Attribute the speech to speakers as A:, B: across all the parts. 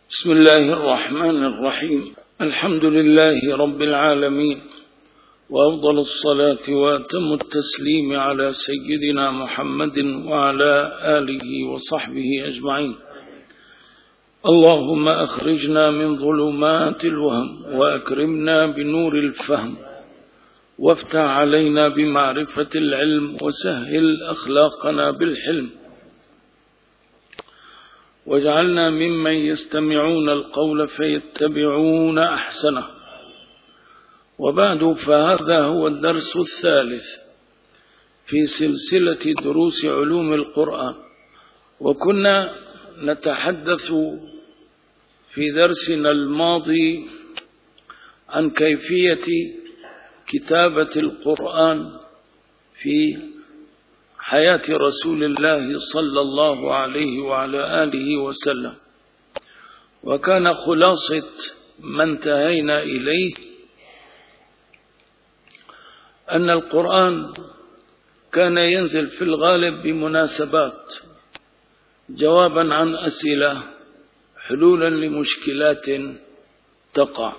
A: بسم الله الرحمن الرحيم. الحمد لله رب العالمين، وأفضل الصلاة وأتم التسليم على سيدنا محمد وعلى آله وصحبه أجمعين. اللهم أخرجنا من ظلمات الوهم وأكرمنا بنور الفهم، وافتح علينا بمعرفة العلم، وسهل أخلاقنا بالحلم، واجعلنا ممن يستمعون القول فيتبعون أحسنه. وبعد، فهذا هو الدرس الثالث في سلسلة دروس علوم القرآن، وكنا نتحدث في درسنا الماضي عن كيفية كتابة القرآن في حياة رسول الله صلى الله عليه وعلى آله وسلم، وكان خلاصة ما انتهينا إليه أن القرآن كان ينزل في الغالب بمناسبات، جوابا عن أسئلة، حلولا لمشكلات تقع.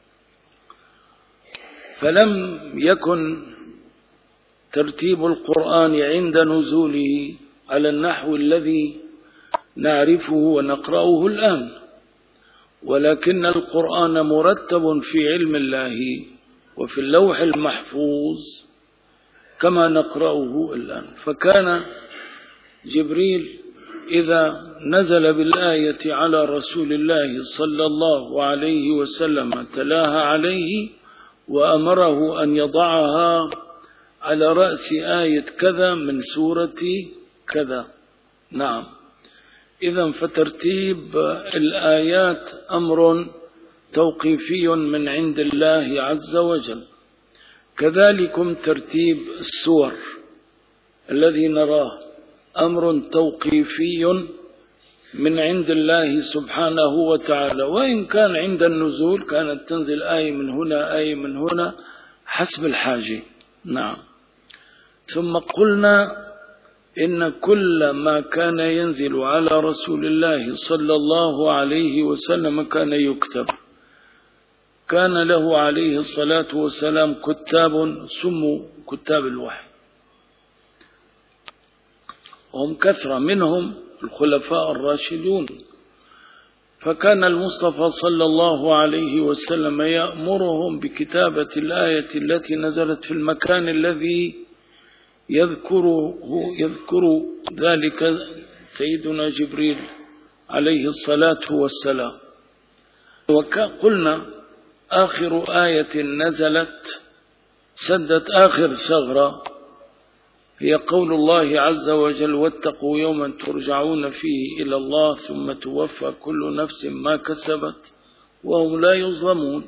A: فلم يكن ترتيب القرآن عند نزوله على النحو الذي نعرفه ونقرأه الآن، ولكن القرآن مرتب في علم الله وفي اللوح المحفوظ كما نقرأه الآن. فكان جبريل إذا نزل بالآية على رسول الله صلى الله عليه وسلم تلاها عليه وأمره أن يضعها على رأس آية كذا من سورة كذا. نعم، إذن فترتيب الآيات أمر توقيفي من عند الله عز وجل، كذلكم ترتيب السور الذي نراه أمر توقيفي من عند الله سبحانه وتعالى، وإن كان عند النزول كانت تنزل آية من هنا آية من هنا حسب الحاجة. نعم. ثم قلنا إن كل ما كان ينزل على رسول الله صلى الله عليه وسلم كان يكتب. كان له عليه الصلاة والسلام كتاب سموا كتاب الوحي، هم كثرة، منهم الخلفاء الراشدون. فكان المصطفى صلى الله عليه وسلم يأمرهم بكتابة الآية التي نزلت في المكان الذي يذكر ذلك سيدنا جبريل عليه الصلاة والسلام. وقلنا آخر آية نزلت سدت آخر ثغرة هي قول الله عز وجل: واتقوا يوما ترجعون فيه إلى الله ثم توفى كل نفس ما كسبت وهم لا يظلمون.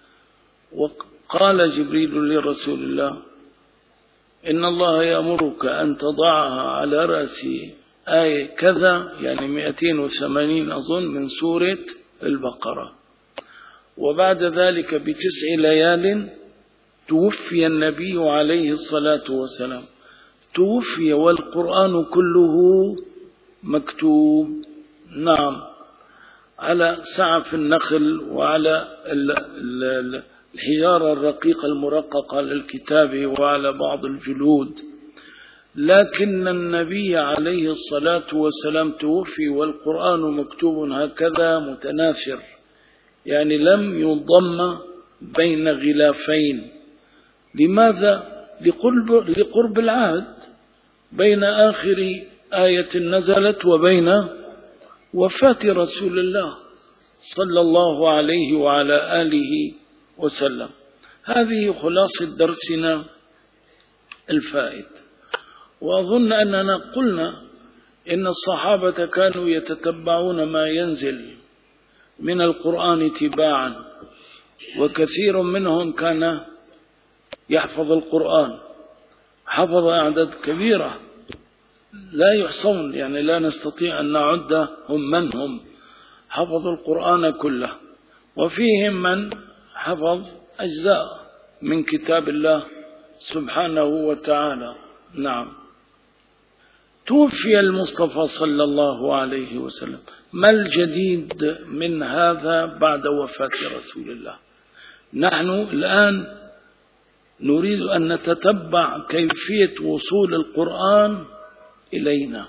A: وقال جبريل لرسول الله: إن الله يأمرك أن تضعها على رأس آية كذا، يعني 280 أظن من سورة البقرة. وبعد ذلك ب9 ليال توفي النبي عليه الصلاة والسلام، توفي والقرآن كله مكتوب. نعم، على سعف النخل وعلى الحجارة الرقيقة المرققة للكتاب وعلى بعض الجلود. لكن النبي عليه الصلاة والسلام توفي والقرآن مكتوب هكذا متناثر، يعني لم يضم بين غلافين. لماذا؟ لقرب العهد بين آخر آية نزلت وبين وفاة رسول الله صلى الله عليه وعلى آله وسلم. هذه خلاصة درسنا الفائد. وأظن أننا قلنا إن الصحابة كانوا يتتبعون ما ينزل من القرآن تباعا، وكثير منهم كان يحفظ القرآن، حفظ أعداد كبيرة لا يحصون، يعني لا نستطيع أن نعدهم من هم حفظوا القرآن كله. وفيهم من حفظ أجزاء من كتاب الله سبحانه وتعالى. نعم. توفي المصطفى صلى الله عليه وسلم. ما الجديد من هذا بعد وفاة رسول الله؟ نحن الآن نريد أن نتتبع كيفية وصول القرآن إلينا،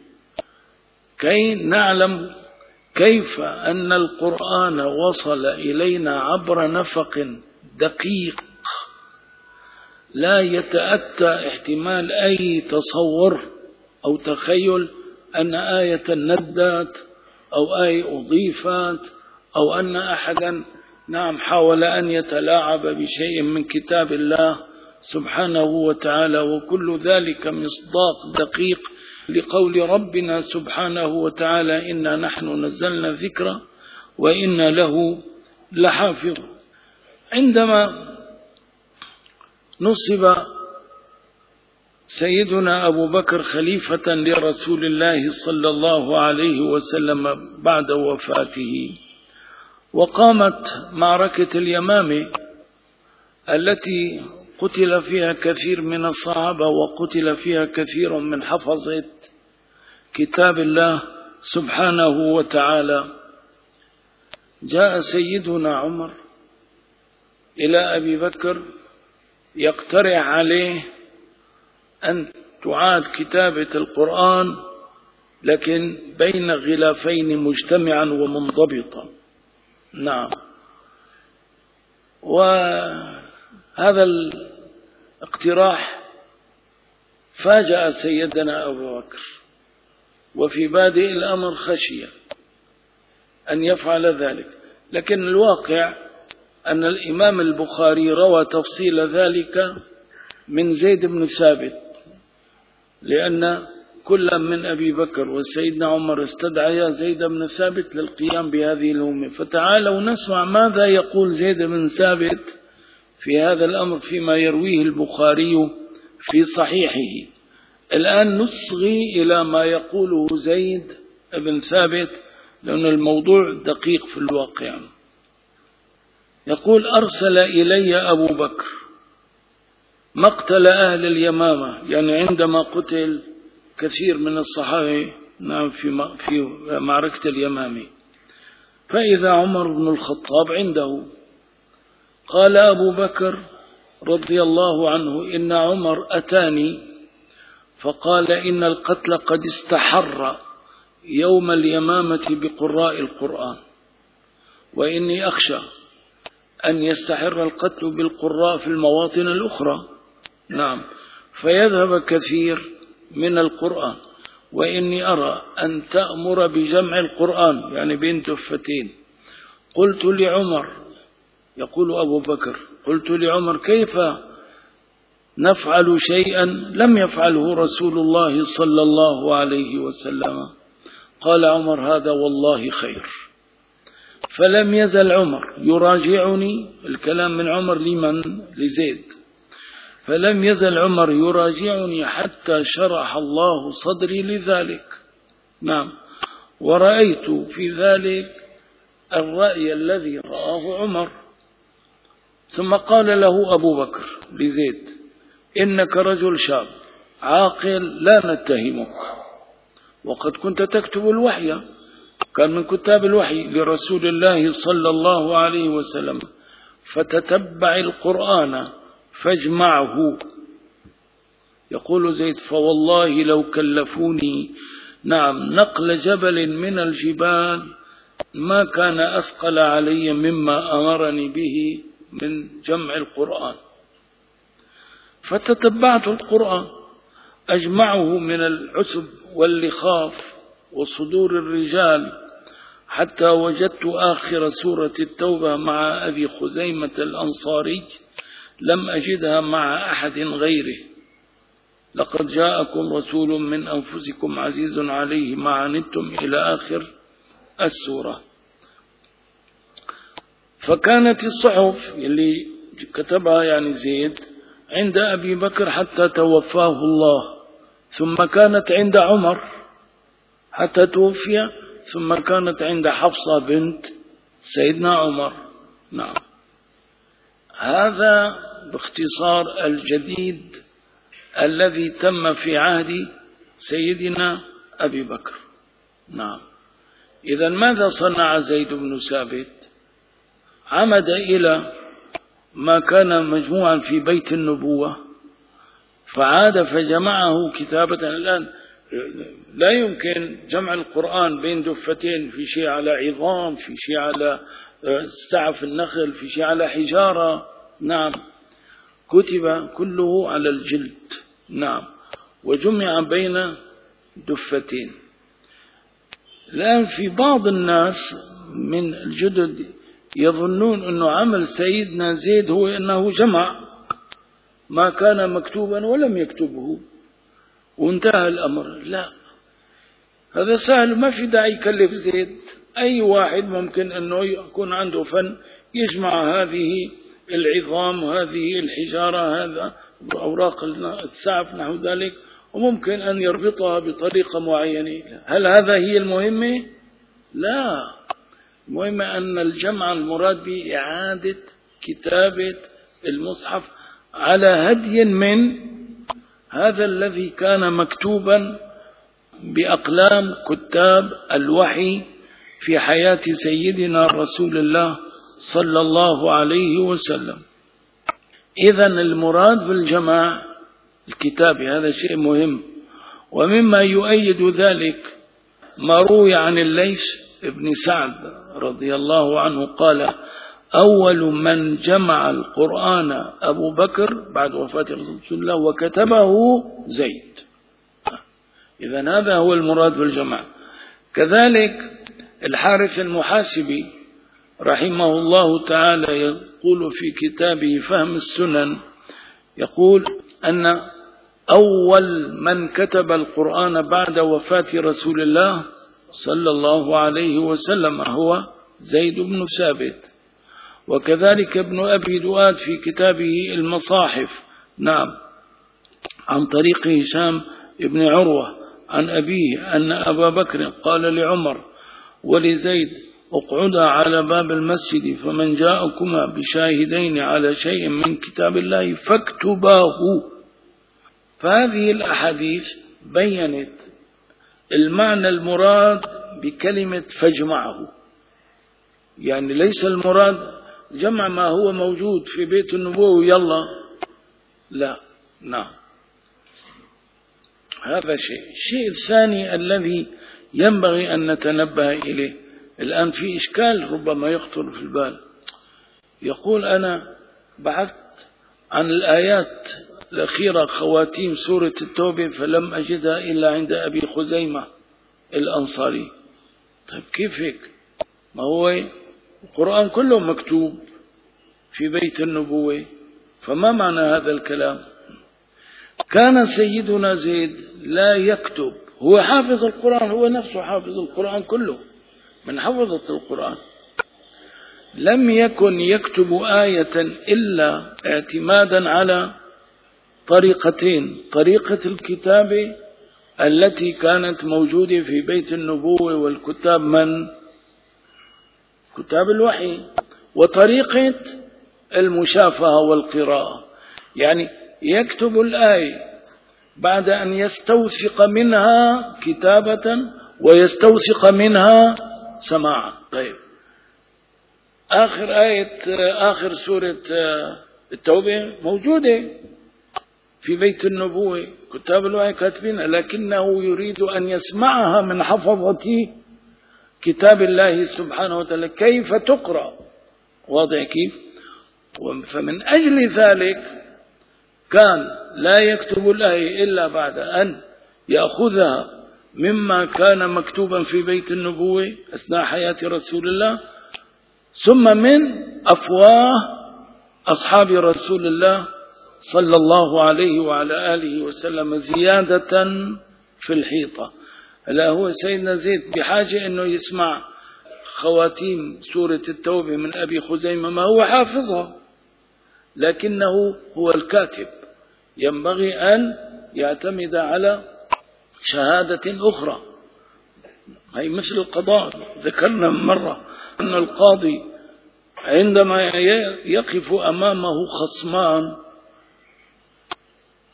A: كي نعلم كيف أن القرآن وصل إلينا عبر نفق دقيق لا يتأتى احتمال أي تصور أو تخيل أن آية ندت أو آية أضيفت أو أن أحدا حاول أن يتلاعب بشيء من كتاب الله سبحانه وتعالى، وكل ذلك مصداق دقيق لقول ربنا سبحانه وتعالى: إنا نحن نزلنا ذكرا وإنا له لحافظ. عندما نصب سيدنا أبو بكر خليفة لرسول الله صلى الله عليه وسلم بعد وفاته، وقامت معركة اليمامة التي قتل فيها كثير من الصحابة وقتل فيها كثير من حفظة كتاب الله سبحانه وتعالى، جاء سيدنا عمر إلى أبي بكر يقترح عليه أن تعاد كتابة القرآن لكن بين غلافين مجتمعا ومنضبطا. نعم، وهذا الاقتراح فاجأ سيدنا أبو بكر، وفي بادئ الأمر خشية أن يفعل ذلك، لكن الواقع أن الإمام البخاري روى تفصيل ذلك من زيد بن ثابت، لأن كل من أبي بكر وسيدنا عمر استدعيا زيد بن ثابت للقيام بهذه الأمة. فتعالوا نسمع ماذا يقول زيد بن ثابت في هذا الأمر فيما يرويه البخاري في صحيحه. الآن نصغي إلى ما يقوله زيد بن ثابت لأن الموضوع دقيق في الواقع. يقول: أرسل إلي أبو بكر مقتل أهل اليمامة، يعني عندما قتل كثير من الصحابة في معركة اليمامة، فإذا عمر بن الخطاب عنده. قال أبو بكر رضي الله عنه: إن عمر أتاني فقال إن القتل قد استحر يوم اليمامة بقراء القرآن، وإني أخشى أن يستحر القتل بالقراء في المواطن الأخرى، نعم، فيذهب كثير من القرآن، وإني أرى أن تأمر بجمع القرآن، يعني بين دفتين. قلت لعمر، يقول أبو بكر: قلت لعمر: كيف نفعل شيئا لم يفعله رسول الله صلى الله عليه وسلم؟ قال عمر: هذا والله خير. فلم يزل عمر يراجعني، الكلام من عمر لمن؟ لزيد. فلم يزل عمر يراجعني حتى شرح الله صدري لذلك، نعم، ورأيت في ذلك الرأي الذي رآه عمر. ثم قال له أبو بكر لزيد: إنك رجل شاب عاقل لا نتهمك، وقد كنت تكتب الوحي، كان من كتاب الوحي لرسول الله صلى الله عليه وسلم، فتتبع القرآن فاجمعه. يقول زيد: فوالله لو كلفوني نقل جبل من الجبال ما كان أثقل علي مما أمرني به من جمع القرآن. فتتبعت القرآن أجمعه من العسب واللخاف وصدور الرجال حتى وجدت آخر سورة التوبة مع أبي خزيمة الأنصاري لم أجدها مع أحد غيره: لقد جاءكم رسول من أنفسكم عزيز عليه ما عنتم إلى آخر السورة. فكانت الصحف اللي كتبها يعني زيد عند أبي بكر حتى توفاه الله، ثم كانت عند عمر حتى توفي، ثم كانت عند حفصة بنت سيدنا عمر. نعم، هذا باختصار الجديد الذي تم في عهد سيدنا أبي بكر. نعم. إذا ماذا صنع زيد بن ثابت؟ عمد إلى ما كان مجموعا في بيت النبوة فعاد فجمعه كتابة. الآن لا يمكن جمع القرآن بين دفتين، في شيء على عظام، في شيء على سعف النخل، في شيء على حجارة. نعم. كتب كله على الجلد. نعم. وجمع بين دفتين. الآن في بعض الناس من الجدد يظنون أنه عمل سيدنا زيد هو أنه جمع ما كان مكتوبا ولم يكتبه وانتهى الأمر. لا، هذا سهل، ما في داعي يكلف زيد. أي واحد ممكن أنه يكون عنده فن يجمع هذه العظام وهذه الحجارة، هذا أوراق السعف نحو ذلك، وممكن أن يربطها بطريقة معينة. هل هذا هي المهمة؟ لا، المهمة أن الجمع المراد به إعادة كتابة المصحف على هدي من هذا الذي كان مكتوبا بأقلام كتاب الوحي في حياة سيدنا رسول الله صلى الله عليه وسلم. إذن المراد بالجمع الكتاب، هذا شيء مهم. ومما يؤيد ذلك ما روي عن الليث بن سعد رضي الله عنه قال: أول من جمع القرآن أبو بكر بعد وفاة رسول الله وكتبه زيد. إذن هذا هو المراد بالجمع. كذلك الحارث المحاسبي رحمه الله تعالى يقول في كتابه فهم السنن، يقول أن أول من كتب القرآن بعد وفاة رسول الله صلى الله عليه وسلم هو زيد بن ثابت. وكذلك ابن أبي دؤاد في كتابه المصاحف، نعم، عن طريق هشام بن عروة عن أبيه أن أبا بكر قال لعمر ولزيد: اقعدا على باب المسجد فمن جاءكما بشاهدين على شيء من كتاب الله فاكتباه. فهذه الأحاديث بيّنت المعنى المراد بكلمة فاجمعه، يعني ليس المراد جمع ما هو موجود في بيت النبوة يلا، لا. نعم، هذا شيء. الشيء الثاني الذي ينبغي أن نتنبه إليه، الآن في إشكال ربما يخطر في البال. يقول: أنا بحثت عن الآيات الأخيرة خواتيم سورة التوبة فلم أجدها إلا عند أبي خزيمة الأنصاري. طيب كيف هيك؟ ما هو القرآن كله مكتوب في بيت النبوة، فما معنى هذا الكلام؟ كان سيدنا زيد لا يكتب، هو حافظ القرآن، هو نفسه حافظ القرآن كله من حفظة القرآن، لم يكن يكتب آية إلا اعتمادا على طريقتين: طريقة الكتابة التي كانت موجودة في بيت النبوة والكتاب من؟ كتاب الوحي، وطريقة المشافهة والقراءة، يعني يكتب الآية بعد أن يستوثق منها كتابة ويستوثق منها سماعا. طيب آخر سورة التوبة موجودة في بيت النبوة، كتاب الوحي كاتبينها، لكنه يريد أن يسمعها من حفظة كتاب الله سبحانه وتعالى كيف تقرأ. واضح كيف؟ فمن أجل ذلك كان لا يكتب الآية إلا بعد أن يأخذها مما كان مكتوبا في بيت النبوة أثناء حياة رسول الله، ثم من أفواه أصحاب رسول الله صلى الله عليه وعلى آله وسلم زيادة في الحيطة. هلا هو سيدنا زيد بحاجة أنه يسمع خواتيم سورة التوبة من أبي خزيمة، ما هو حافظها، لكنه هو الكاتب، ينبغي أن يعتمد على شهادة أخرى. هي مثل القضاء، ذكرنا مرة أن القاضي عندما يقف أمامه خصمان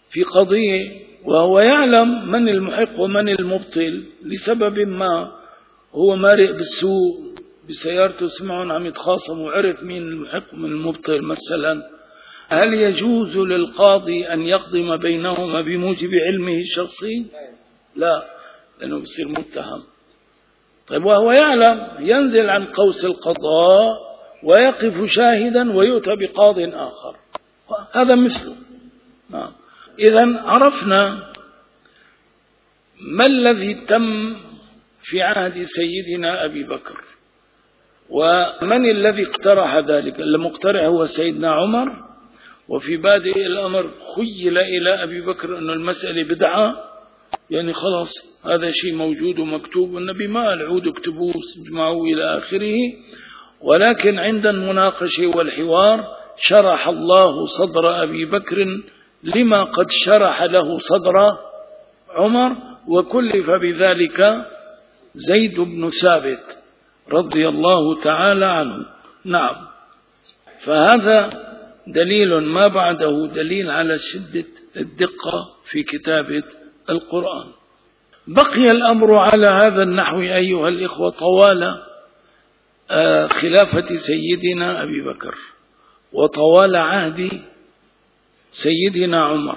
A: في قضية وهو يعلم من المحق ومن المبطل لسبب ما، هو مارق بالسوق بسيارته سمعهم عم يتخاصموا وعرف مين المحق ومن المبطل مثلا، هل يجوز للقاضي أن يقضم بينهما بموجب علمه الشخصي؟ لا، لأنه بصير متهم. طيب وهو يعلم ينزل عن قوس القضاء ويقف شاهدا ويؤتى بقاض آخر، هذا مثله. نعم. إذن عرفنا ما الذي تم في عهد سيدنا أبي بكر ومن الذي اقترح ذلك. المقترح هو سيدنا عمر، وفي بادئ الأمر خيل إلى أبي بكر أن المسألة بدعة، يعني خلاص هذا شيء موجود ومكتوب، والنبي ما قال عودوا اكتبوه اجمعوا إلى آخره. ولكن عند المناقشة والحوار شرح الله صدر أبي بكر لما قد شرح له صدر عمر، وكلف بذلك زيد بن ثابت رضي الله تعالى عنه. نعم. فهذا دليل ما بعده دليل على شدة الدقة في كتابة القرآن. بقي الأمر على هذا النحو أيها الإخوة طوال خلافة سيدنا أبي بكر وطوال عهد سيدنا عمر،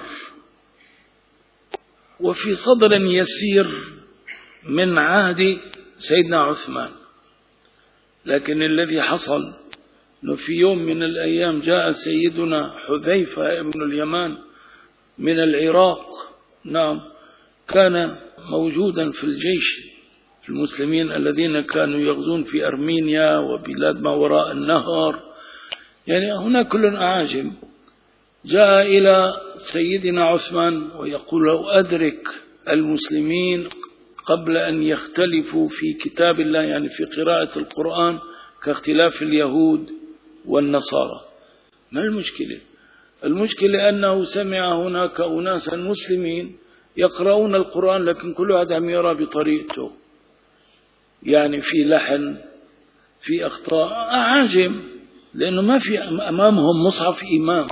A: وفي صدر يسير من عهد سيدنا عثمان. لكن الذي حصل أنه في يوم من الأيام جاء سيدنا حذيفة ابن اليمان من العراق، نعم، كان موجودا في الجيش في المسلمين الذين كانوا يغزون في أرمينيا وبلاد ما وراء النهر، يعني هنا كل أعاجم. جاء إلى سيدنا عثمان ويقول له أدرك المسلمين قبل أن يختلفوا في كتاب الله، يعني في قراءة القرآن كاختلاف اليهود والنصارى. ما المشكلة؟ المشكلة أنه سمع هناك أناسا مسلمين يقرؤون القرآن لكن كل واحد عم يرى بطريقته، يعني في لحن، في أخطاء، أعاجم، لأنه ما في أمامهم مصحف إمام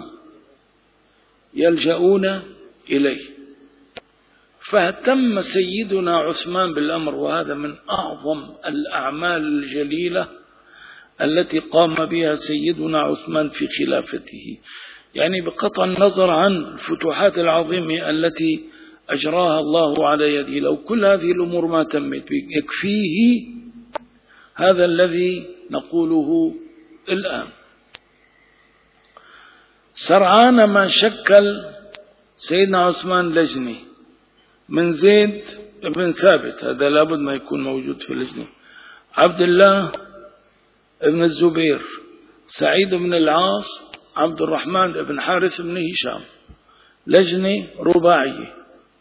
A: يلجؤون إليه. فاهتم سيدنا عثمان بالأمر، وهذا من أعظم الأعمال الجليلة التي قام بها سيدنا عثمان في خلافته، يعني بقطع النظر عن الفتوحات العظيمة التي أجراها الله على يده. لو كل هذه الأمور ما تمت يكفيه هذا الذي نقوله الآن. سرعان ما شكل سيدنا عثمان لجنة من زيد بن ثابت، هذا لابد ما يكون موجود في اللجنة، عبد الله بن الزبير، سعيد بن العاص، عبد الرحمن بن حارث بن هشام، لجنة رباعية.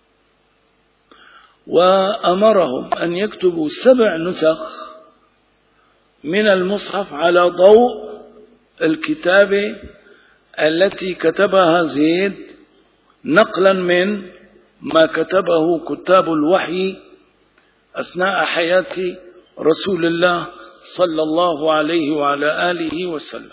A: وأمرهم أن يكتبوا 7 نسخ من المصحف على ضوء الكتابة التي كتبها زيد نقلا من ما كتبه كتاب الوحي أثناء حياة رسول الله صلى الله عليه وعلى آله وسلم.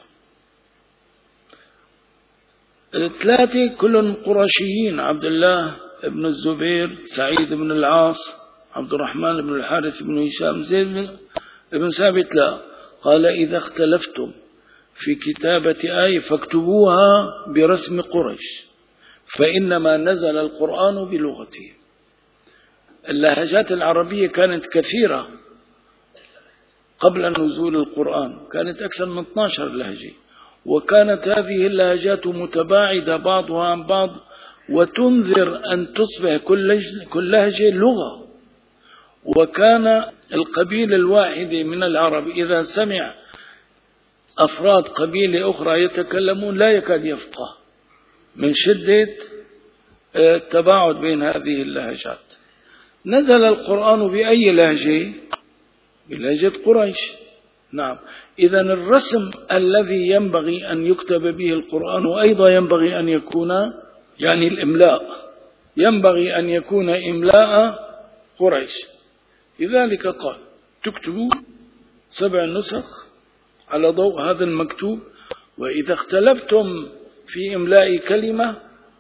A: 3 كلهم قرشيين، عبد الله بن الزبير، سعيد بن العاص، عبد الرحمن بن الحارث بن هشام. زيد بن ثابت لا، قال إذا اختلفتم في كتابة آية فاكتبوها برسم قريش، فإنما نزل القرآن بلغته. اللهجات العربية كانت كثيرة قبل نزول القرآن، كانت أكثر من 12 لهجة، وكانت هذه اللهجات متباعدة بعضها عن بعض، وتنذر أن تصبح كل لهجة لغة. وكان القبيلة الواحدة من العرب إذا سمع أفراد قبيلة أخرى يتكلمون لا يكاد يفقه من شدة التباعد بين هذه اللهجات. نزل القرآن بأي لهجة؟ بلهجة قريش. نعم. إذن الرسم الذي ينبغي أن يكتب به القرآن وأيضا ينبغي أن يكون، يعني الإملاء ينبغي أن يكون إملاء قريش. لذلك قال تكتبوا 7 نسخ على ضوء هذا المكتوب، وإذا اختلفتم في إملاء كلمة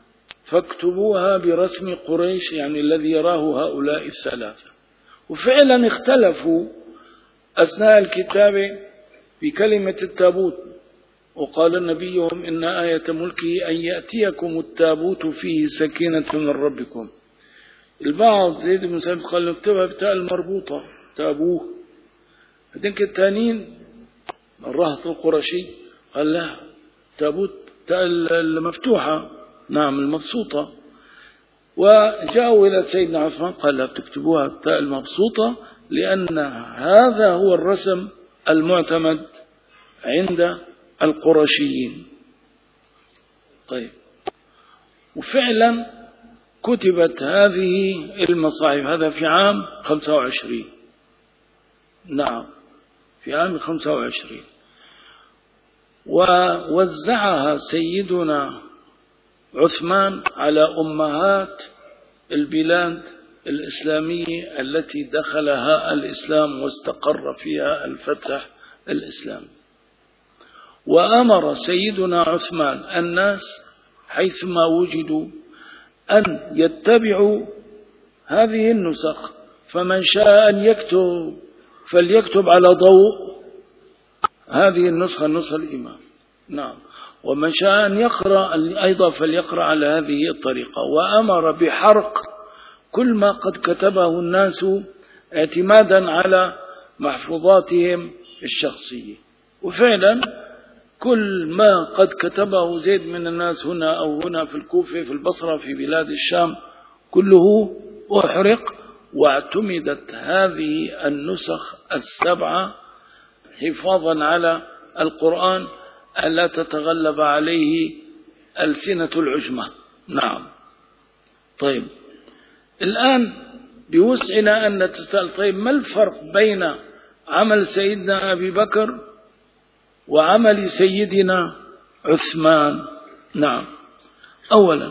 A: فاكتبوها برسم قريش، يعني الذي يراه هؤلاء الثلاثة. وفعلا اختلفوا أثناء الكتابة بكلمة التابوت، وقال نبيهم إن آية ملكه أن يأتيكم التابوت فيه سكينة من ربكم. البعض زيد بن ثابت قال نكتبها بتاء المربوطة تابوه. هذيك التانيين الرهط القرشي قال لا، تابوت تاء المفتوحة، نعم المبسوطة. وجاءوا إلى سيدنا عثمان قال لا، بتكتبوها بتاء المبسوطة لأن هذا هو الرسم المعتمد عند القرشيين. طيب، وفعلا كتبت هذه المصاحف، هذا في عام 25، نعم في عام 25، ووزعها سيدنا عثمان على أمهات البلاد الإسلامية التي دخلها الإسلام واستقر فيها الفتح الإسلامي. وأمر سيدنا عثمان الناس حيثما وجدوا أن يتبعوا هذه النسخ، فمن شاء أن يكتب فليكتب على ضوء هذه النسخة، النسخة الإمام، نعم، ومن شاء أن يقرأ أيضا فليقرأ على هذه الطريقة. وأمر بحرق كل ما قد كتبه الناس اعتمادا على محفوظاتهم الشخصية. وفعلا كل ما قد كتبه زيد من الناس هنا أو هنا في الكوفة، في البصرة، في بلاد الشام، كله أحرق، واعتمدت هذه النسخ السبعة حفاظا على القرآن ألا تتغلب عليه ألسنة العجمة. نعم. طيب، الآن بوسعنا أن نتساءل، طيب ما الفرق بين عمل سيدنا أبي بكر وعمل سيدنا عثمان؟ نعم، أولا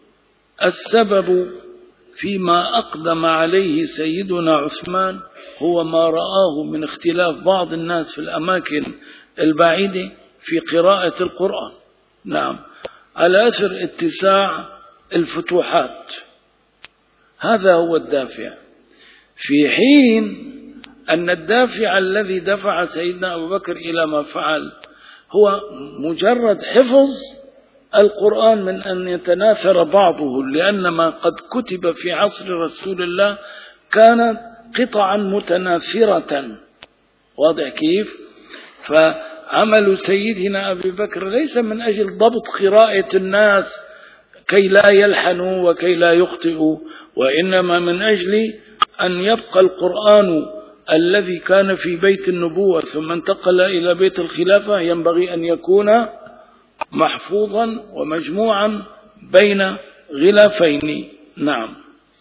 A: السبب فيما أقدم عليه سيدنا عثمان هو ما رآه من اختلاف بعض الناس في الأماكن البعيدة في قراءة القرآن، نعم، على أثر اتساع الفتوحات. هذا هو الدافع، في حين أن الدافع الذي دفع سيدنا أبو بكر إلى ما فعل هو مجرد حفظ القرآن من أن يتناثر بعضه، لأن ما قد كتب في عصر رسول الله كانت قطعا متناثرة، واضح كيف؟ فعمل سيدنا أبي بكر ليس من أجل ضبط قراءة الناس كي لا يلحنوا وكي لا يخطئوا، وإنما من أجل أن يبقى القرآن الذي كان في بيت النبوة ثم انتقل إلى بيت الخلافة ينبغي أن يكون محفوظا ومجموعا بين غلافين. نعم،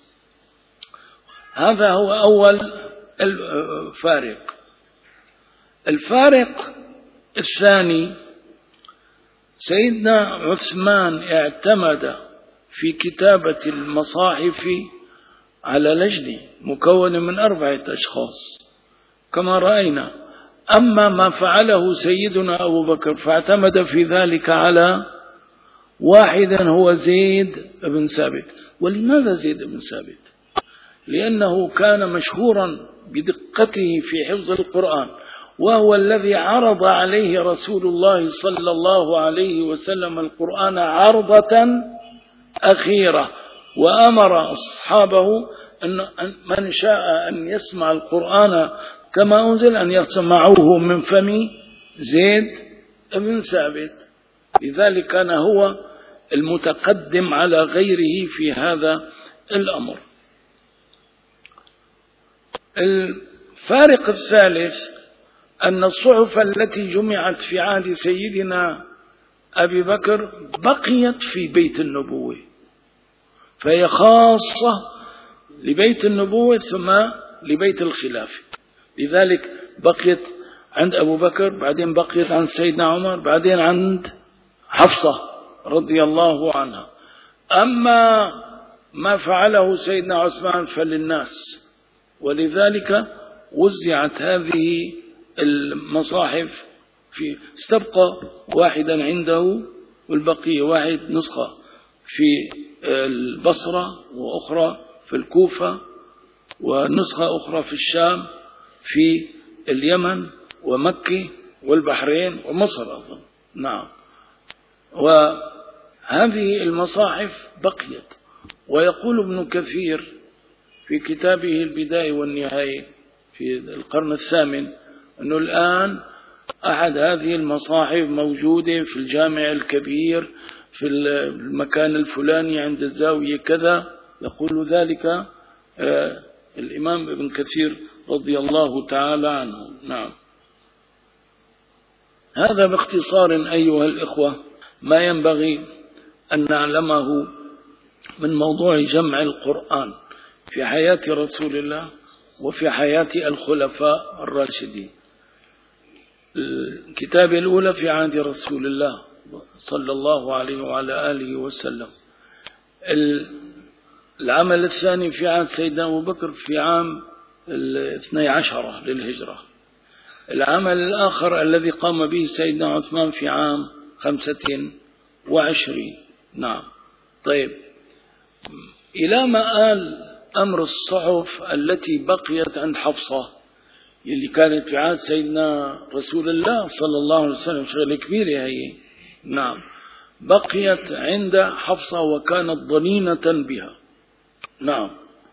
A: هذا هو أول الفارق. الفارق الثاني، سيدنا عثمان اعتمد في كتابة المصاحف على لجنة مكونة من 4 أشخاص كما رأينا. أما ما فعله سيدنا أبو بكر فاعتمد في ذلك على واحد هو زيد بن ثابت. ولماذا زيد بن ثابت؟ لأنه كان مشهورا بدقته في حفظ القرآن، وهو الذي عرض عليه رسول الله صلى الله عليه وسلم القرآن عرضة أخيرة، وأمر أصحابه أن من شاء أن يسمع القرآن كما أنزل أن يسمعوه من فم زيد بن ثابت. لذلك كان هو المتقدم على غيره في هذا الأمر. الفارق الثالث أن الصحف التي جمعت في عهد سيدنا أبي بكر بقيت في بيت النبوة، فهي خاصة لبيت النبوة ثم لبيت الخلافة. لذلك بقيت عند أبو بكر، بعدين بقيت عند سيدنا عمر، بعدين عند حفصة رضي الله عنها. أما ما فعله سيدنا عثمان فللناس، ولذلك وزعت هذه المصاحف في استبقى واحدا عنده والبقية واحد نسخة في البصرة وأخرى في الكوفة ونسخة أخرى في الشام في اليمن ومكة والبحرين ومصر أظن. نعم. وهذه المصاحف بقيت. ويقول ابن كثير في كتابه البداية والنهاية في القرن الثامن أنه الآن أحد هذه المصاحف موجودة في الجامع الكبير في المكان الفلاني عند الزاوية كذا. يقول ذلك الإمام ابن كثير رضي الله تعالى عنه. نعم. هذا باختصار أيها الإخوة ما ينبغي أن نعلمه من موضوع جمع القرآن في حياة رسول الله وفي حياة الخلفاء الراشدين. الكتابة الأولى في عهد رسول الله صلى الله عليه وعلى آله وسلم. العمل الثاني في عهد سيدنا أبو بكر في عام 12 للهجرة. العمل الآخر الذي قام به سيدنا عثمان في عام 25. نعم. طيب، إلى ما آل أمر الصحف التي بقيت عند حفصة اللي كانت في عهد سيدنا رسول الله صلى الله عليه وسلم، شغلة كبيرة هي. نعم. بقيت عند حفصة وكانت ضنينة بها. نعم.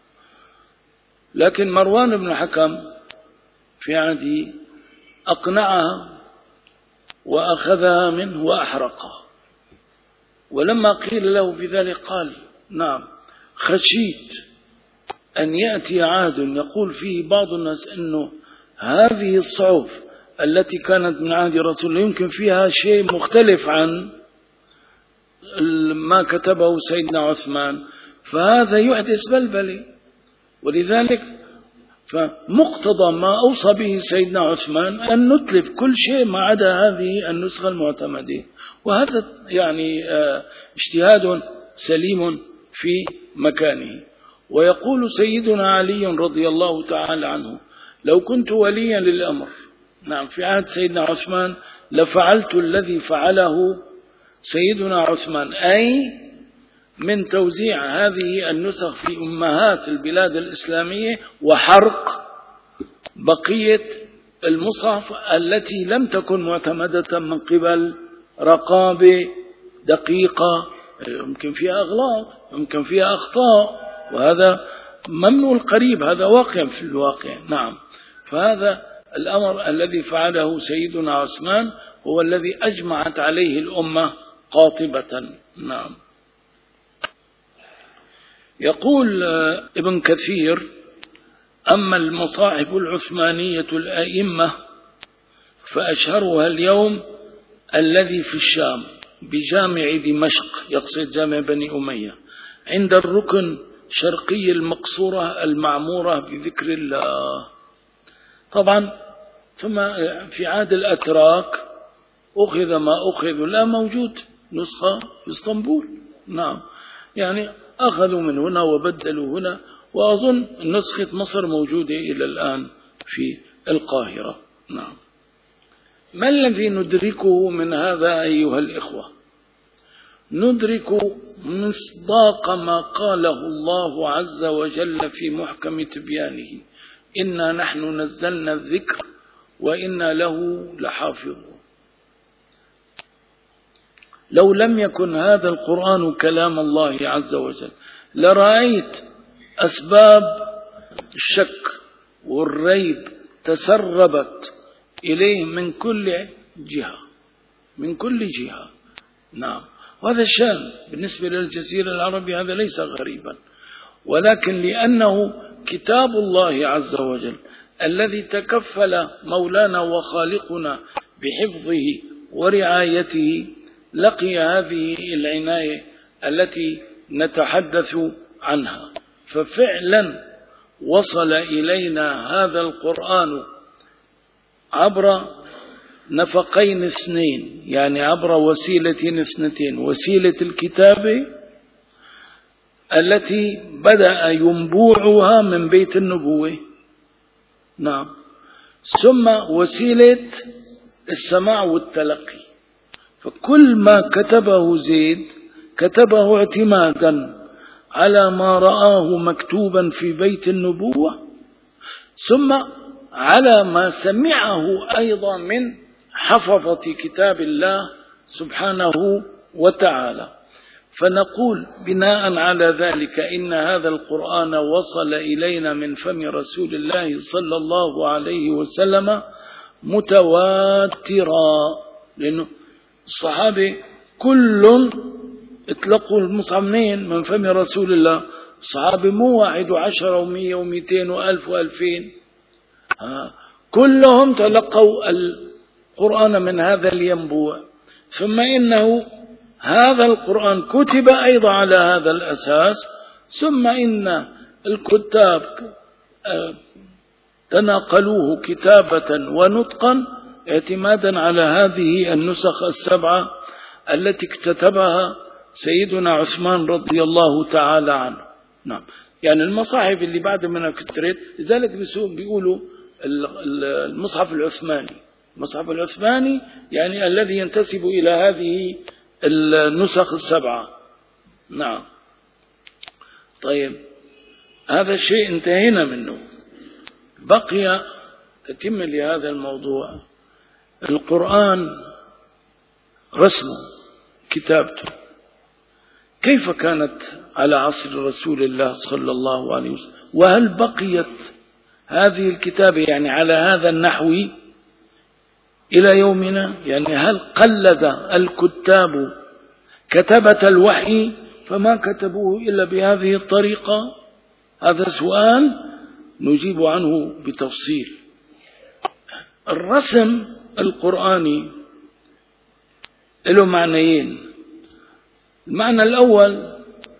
A: لكن مروان بن الحكم في عهده أقنعها وأخذها منه وأحرقها. ولما قيل له بذلك قال: نعم، خشيت أن يأتي عهد يقول فيه بعض الناس أنه هذه الصحف التي كانت من عهد رسول الله يمكن فيها شيء مختلف عن ما كتبه سيدنا عثمان، فهذا يحدث بلبلة. ولذلك فمقتضى ما أوصى به سيدنا عثمان أن نتلف كل شيء ما عدا هذه النسخة المعتمدة. وهذا يعني اجتهاد سليم في مكانه. ويقول سيدنا علي رضي الله تعالى عنه: لو كنت وليا للأمر، نعم، في عهد سيدنا عثمان لفعلت الذي فعله سيدنا عثمان، أي من توزيع هذه النسخ في أمهات البلاد الإسلامية وحرق بقية المصحف التي لم تكن معتمدة من قبل رقابة دقيقة، يمكن فيها أغلاط، يمكن فيها أخطاء، وهذا ممنوع القريب، هذا واقع في الواقع. نعم. فهذا الأمر الذي فعله سيدنا عثمان هو الذي أجمعت عليه الأمة قاطبة. نعم. يقول ابن كثير: أما المصاحف العثمانية الأئمة فأشهرها اليوم الذي في الشام بجامع دمشق، يقصد جامع بني أمية، عند الركن شرقي المقصورة المعمورة بذكر الله. طبعا ثم في عهد الأتراك أخذ ما أخذ، لا موجود نسخة في اسطنبول. نعم. يعني أخذوا من هنا وبدلوا هنا، وأظن نسخة مصر موجودة إلى الآن في القاهرة. نعم. ما الذي ندركه من هذا أيها الإخوة؟ ندرك مصداق ما قاله الله عز وجل في محكم تبيانه: إنا نحن نزلنا الذكر وإنا له لحافظون. لو لم يكن هذا القرآن كلام الله عز وجل لرأيت أسباب الشك والريب تسربت إليه من كل جهة، من كل جهة. نعم. وهذا الشأن بالنسبة للجزيرة العربية هذا ليس غريبا، ولكن لأنه كتاب الله عز وجل الذي تكفل مولانا وخالقنا بحفظه ورعايته لقي هذه العناية التي نتحدث عنها. ففعلا وصل إلينا هذا القرآن عبر نفقين اثنين، يعني عبر وسيلة اثنتين: وسيلة الكتابة التي بدأ ينبوعها من بيت النبوة، نعم، ثم وسيلة السماع والتلقي. فكل ما كتبه زيد كتبه اعتمادا على ما رآه مكتوبا في بيت النبوة، ثم على ما سمعه أيضا من حفظة كتاب الله سبحانه وتعالى. فنقول بناء على ذلك إن هذا القرآن وصل إلينا من فم رسول الله صلى الله عليه وسلم متواترا، لأنه الصحابة كل اطلقوا المصحف من فم رسول الله. الصحابة مو 1 و10 و100 و200 و1000 و2000، كلهم تلقوا القرآن من هذا الينبوع. ثم إنه هذا القرآن كتب أيضا على هذا الأساس، ثم إن الكتاب تناقلوه كتابة ونطقا اعتمادا على هذه النسخ السبعة التي اكتتبها سيدنا عثمان رضي الله تعالى عنه. نعم، يعني المصاحف اللي بعد منها كترت، لذلك بيقولوا المصحف العثماني. المصحف العثماني يعني الذي ينتسب إلى هذه النسخ السبعة. نعم. طيب، هذا الشيء انتهينا منه. بقي تتم لهذا الموضوع القرآن رسمه، كتابته، كيف كانت على عصر رسول الله صلى الله عليه وسلم، وهل بقيت هذه الكتابة يعني على هذا النحو إلى يومنا؟ يعني هل قلد الكتاب كتبة الوحي فما كتبوه إلا بهذه الطريقة؟ هذا سؤال نجيب عنه بتفصيل. الرسم القرآني له معنيين. المعنى الأول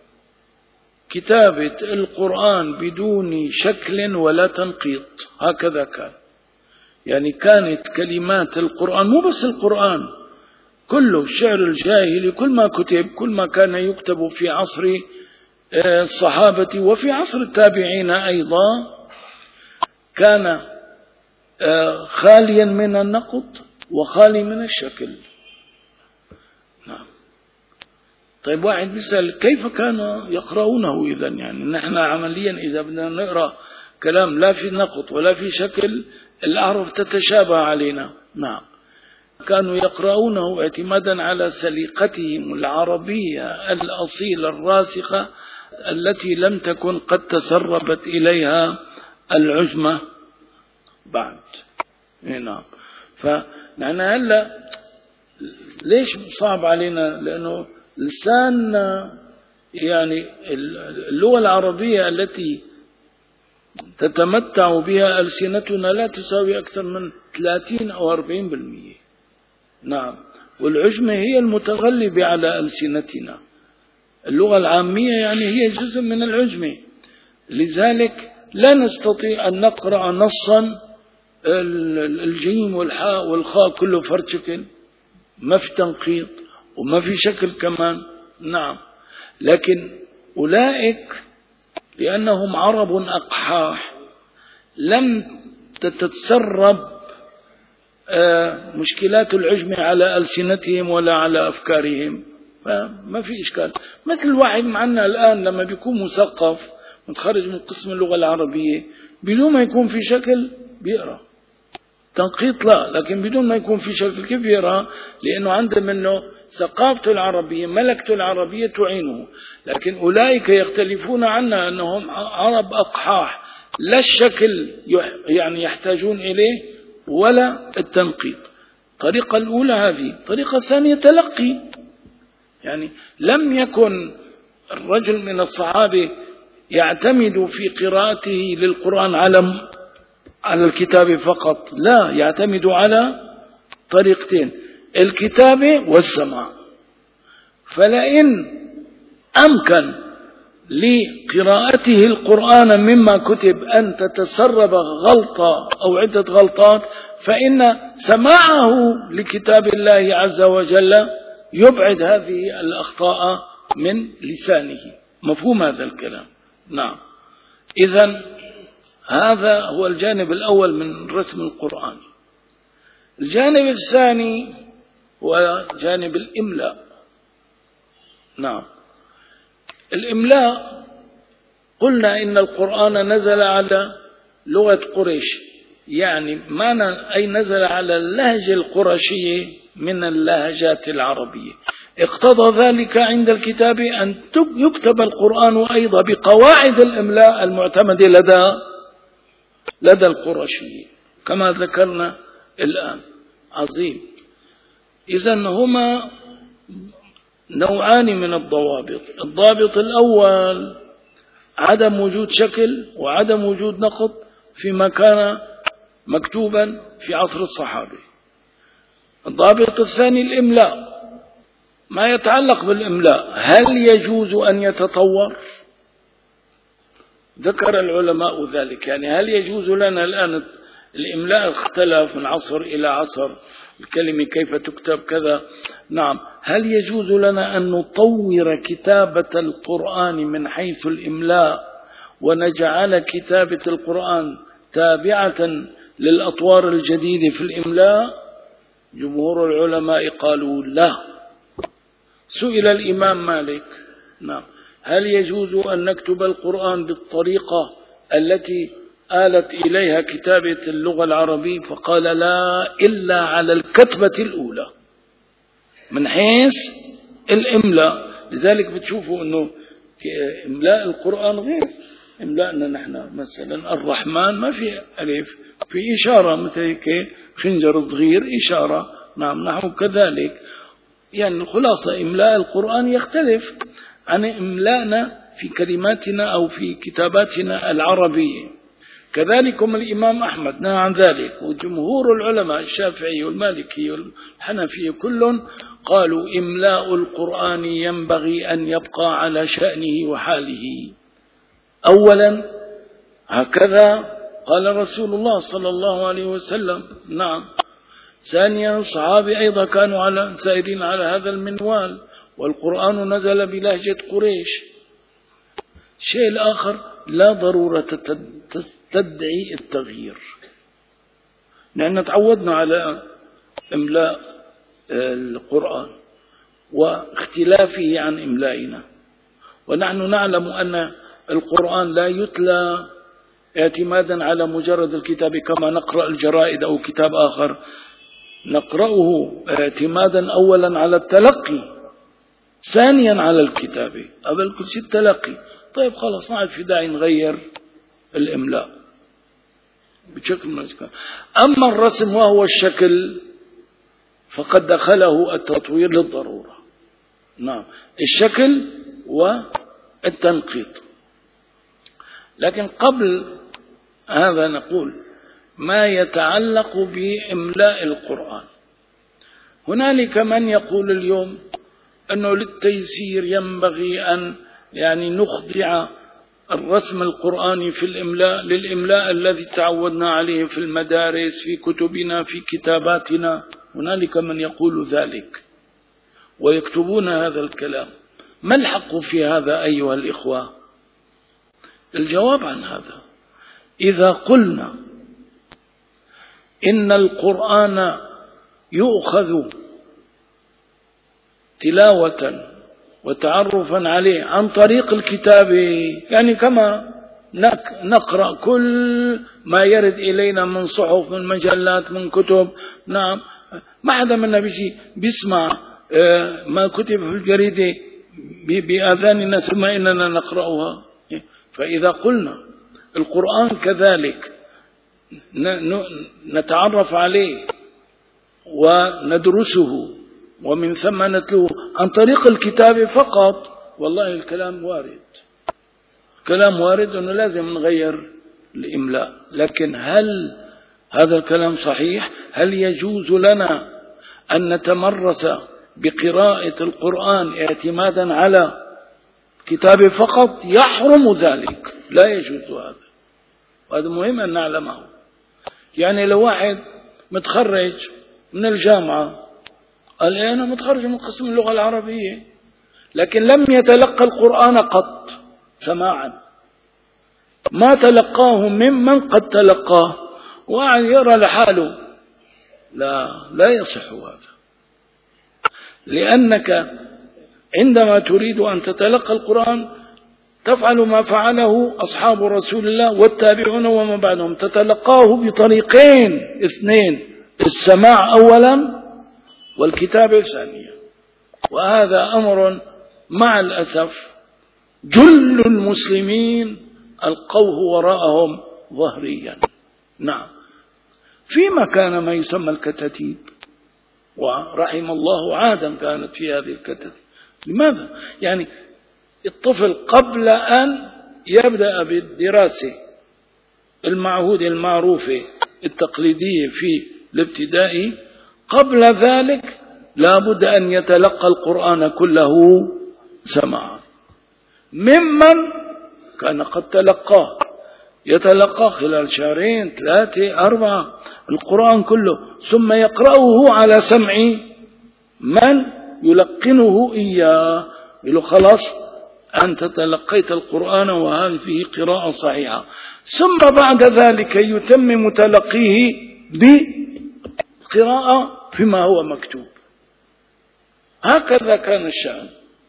A: كتابة القرآن بدون شكل ولا تنقيط، هكذا كان. يعني كانت كلمات القرآن، مو بس القرآن كله، الشعر الجاهلي، كل ما كتب، كل ما كان يكتب في عصر الصحابة وفي عصر التابعين أيضا، كان خاليا من النقط وخالي من الشكل. نعم. طيب، واحد بيسأل كيف كانوا يقرؤونه إذن؟ يعني نحن عمليا إذا بدنا نقرأ كلام لا في نقط ولا في شكل، الأحرف تتشابه علينا. نعم، كانوا يقرؤونه اعتمادا على سليقتهم العربية الأصيلة الراسخة التي لم تكن قد تسربت إليها العجمة بعد. نعم. فنحن هلا ليش صعب علينا؟ لأنه لساننا، يعني اللغة العربية التي تتمتع بها ألسنتنا لا تساوي أكثر من 30 أو 40%. نعم. والعجمة هي المتغلبة على ألسنتنا. اللغة العامية يعني هي جزء من العجمة، لذلك لا نستطيع أن نقرأ نصا الجيم والحاء والخاء كله فرد شكل، ما في تنقيط وما في شكل كمان. نعم. لكن أولئك لأنهم عرب أقحاح لم تتسرب مشكلات العجم على ألسنتهم ولا على أفكارهم، فما في إشكال. مثل واحد معنا الآن لما بيكون مثقف متخرج من قسم اللغة العربية، بدون ما يكون في شكل بيقرأ تنقيط، لا، لكن بدون ما يكون في شكل كيف يقرأ؟ لأنه عنده منه ثقافته العربية، ملكته العربية تعينه. لكن أولئك يختلفون عنا أنهم عرب أقحاح، لا الشكل يعني يحتاجون إليه ولا التنقيط. الطريقة الأولى هذه. الطريقة الثانية تلقي، يعني لم يكن الرجل من الصحابة يعتمد في قراءته للقرآن على الكتابة فقط، لا، يعتمد على طريقتين: الكتابة والسماع. فلئن أمكن لقراءته القرآن مما كتب أن تتسرب غلطة أو عدة غلطات، فإن سماعه لكتاب الله عز وجل يبعد هذه الأخطاء من لسانه. مفهوم هذا الكلام؟ نعم. إذن هذا هو الجانب الأول من رسم القرآن. الجانب الثاني هو جانب الإملاء. نعم. الإملاء قلنا إن القرآن نزل على لغة قريش، يعني معنى أي نزل على اللهجة القرشية من اللهجات العربية. اقتضى ذلك عند الكتاب أن يكتب القرآن أيضا بقواعد الإملاء المعتمدة لدى القرشيين كما ذكرنا الآن. عظيم. إذن هما نوعان من الضوابط. الضابط الأول عدم وجود شكل وعدم وجود نقط فيما كان مكتوبا في عصر الصحابة. الضابط الثاني الإملاء، ما يتعلق بالإملاء، هل يجوز أن يتطور؟ ذكر العلماء ذلك، يعني هل يجوز لنا الآن الإملاء اختلف من عصر إلى عصر، الكلمة كيف تكتب كذا. نعم، هل يجوز لنا أن نطور كتابة القرآن من حيث الإملاء ونجعل كتابة القرآن تابعة للأطوار الجديدة في الإملاء؟ جمهور العلماء قالوا لا. سئل الإمام مالك نعم هل يجوز أن نكتب القرآن بالطريقة التي آلت إليها كتابة اللغة العربية؟ فقال لا، إلا على الكتبة الأولى من حيث الإملاء. لذلك بتشوفوا أنه إملاء القرآن غير إملاءنا نحن. مثلا الرحمن ما في ألف، في إشارة مثل هيك خنجر صغير إشارة. نعم نحن كذلك. يعني خلاصة إملاء القرآن يختلف عن إملاءنا في كلماتنا أو في كتاباتنا العربية. كذلكم الإمام أحمد نهى عن ذلك، وجمهور العلماء الشافعي والمالكي والحنفي كلهم قالوا إملاء القرآن ينبغي أن يبقى على شأنه وحاله. أولا هكذا قال رسول الله صلى الله عليه وسلم. نعم. ثانيا الصحابة أيضا كانوا سائرين على هذا المنوال، والقرآن نزل بلهجة قريش. الشيء الآخر لا ضرورة تستدعي التغيير. لأن تعودنا على إملاء القرآن واختلافه عن إملائنا، ونحن نعلم أن القرآن لا يتلى اعتمادا على مجرد الكتاب كما نقرأ الجرائد أو كتاب آخر. نقرأه اعتمادا أولا على التلقي، ثانيا على الكتابة، قبل كل شيء التلقي. طيب خلاص ما عاد في داعي نغير الإملاء بشكل مزكى. أما الرسم وهو الشكل فقد دخله التطوير للضرورة. نعم، الشكل والتنقيط. لكن قبل هذا نقول ما يتعلق بإملاء القرآن. هنالك من يقول اليوم أنه للتيسير ينبغي أن نخضع الرسم القرآني في الإملاء للإملاء الذي تعودنا عليه في المدارس، في كتبنا، في كتاباتنا. هنالك من يقول ذلك ويكتبون هذا الكلام. ما الحق في هذا أيها الإخوة؟ الجواب عن هذا: إذا قلنا إن القرآن يؤخذ تلاوة وتعرفا عليه عن طريق الكتابة، يعني كما نقرأ كل ما يرد إلينا من صحف، من مجلات، من كتب. نعم، ما حدا منا بيجي بيسمع ما كتب في الجريدة بآذاننا ثم إننا نقرأها. فإذا قلنا القرآن كذلك نتعرف عليه وندرسه ومن ثم نتلوه عن طريق الكتابة فقط، والله الكلام وارد، كلام وارد أنه لازم نغير الإملاء. لكن هل هذا الكلام صحيح؟ هل يجوز لنا أن نتمرس بقراءة القرآن اعتمادا على كتابه فقط؟ يحرم ذلك، لا يجوز هذا، وهذا مهم أن نعلمه. يعني لو واحد متخرج من الجامعة قال أنا متخرج من قسم اللغة العربية، لكن لم يتلقى القرآن قط سماعا، ما تلقاه ممن قد تلقاه، وقاعد يرى لحاله، لا يصح هذا. لأنك عندما تريد أن تتلقى القرآن تفعل ما فعله أصحاب رسول الله والتابعون وما بعدهم، تتلقاه بطريقين اثنين: السماع أولا والكتابة ثانيا. وهذا أمر مع الأسف جل المسلمين ألقوه وراءهم ظهريا. نعم، فيما كان ما يسمى الكتاتيب، ورحم الله عادا كانت في هذه الكتاتيب. لماذا؟ يعني الطفل قبل أن يبدأ بالدراسة المعهودة المعروفة التقليدية في الابتدائي، قبل ذلك لا بد أن يتلقى القرآن كله سماعا ممن كان قد يتلقى خلال شهرين 3 4 القرآن كله، ثم يقرأه على سمع من يلقنه إياه، يقول خلاص أنت تلقيت القرآن وهذه قراءة صحيحة، ثم بعد ذلك يتمم تلقيه بقراءة فيما هو مكتوب. هكذا كان الشأن.